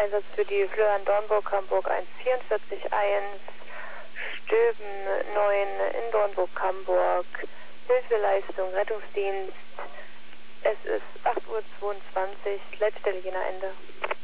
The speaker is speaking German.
Einsatz für die Flöhen Dornburg, Hamburg 1441, Stöben 9 in Dornburg, Hamburg. Hilfeleistung, Rettungsdienst. Es ist 8:22 Uhr, Leitstelle Jena Ende.